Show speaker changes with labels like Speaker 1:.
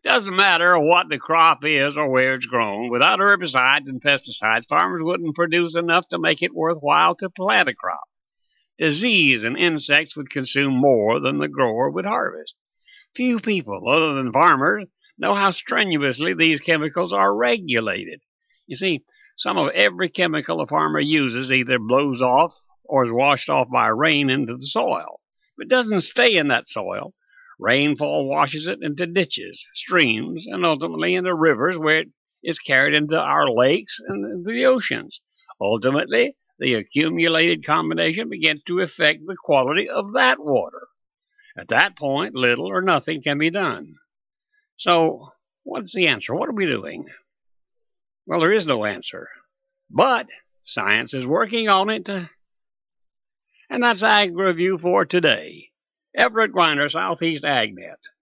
Speaker 1: Doesn't matter what the crop is or where it's grown. Without herbicides and pesticides, farmers wouldn't produce enough to make it worthwhile to plant a crop. Disease and insects would consume more than the grower would harvest. Few people, other than farmers, know how strenuously these chemicals are regulated. You see, some of every chemical a farmer uses either blows off or is washed off by rain into the soil. It doesn't stay in that soil. Rainfall washes it into ditches, streams, and ultimately into rivers where it is carried into our lakes and the oceans. Ultimately, the accumulated combination begins to affect the quality of that water. At that point, little or nothing can be done. So, what's the answer? What are we doing? Well, there is no answer. But science is working on it. And that's Ag Review for today. Everett Griner, Southeast AgNet.